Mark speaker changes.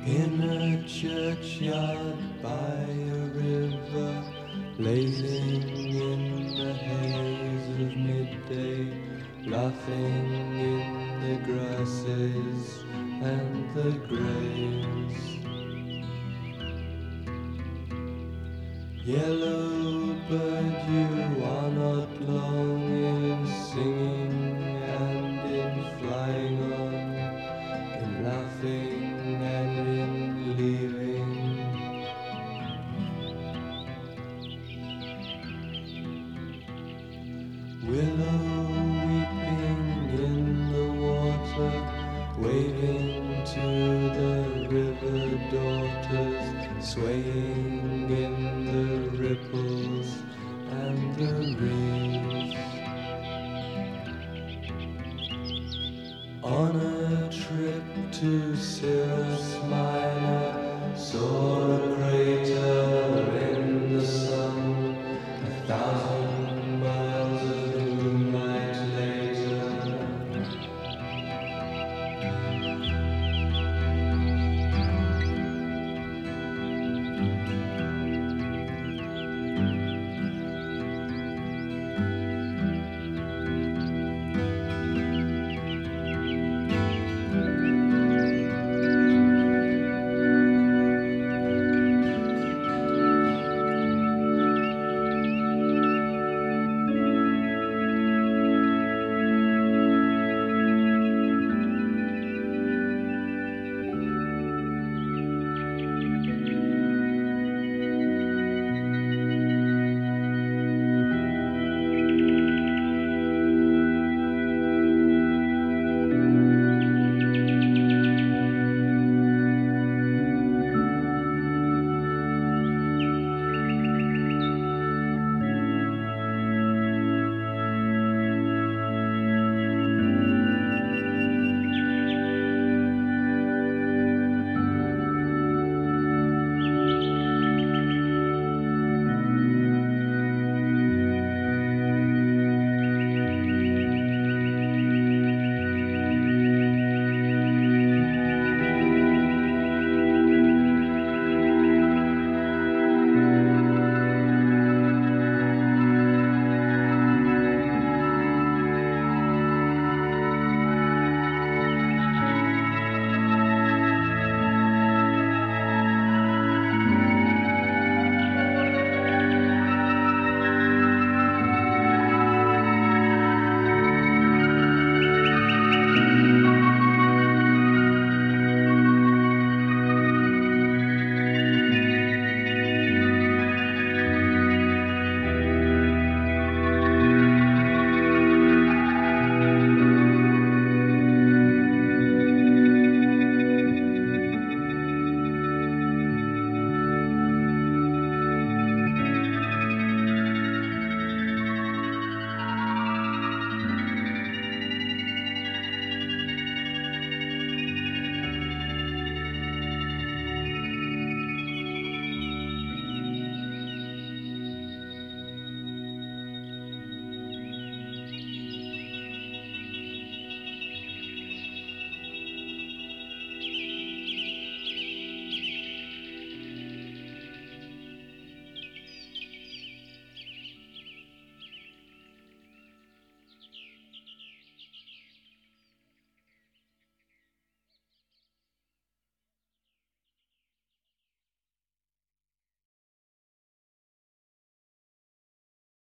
Speaker 1: In a churchyard by a river, blazing in the haze of midday, laughing in the grasses and the graves. Yellow bird, you are not long in singing and in flying on, in laughing and in leaving. Willow weeping in the water, waving to the river daughters, swaying in the ripples and the reeds. On a trip to Cirrus Minor, saw a crater in the sun, 1,000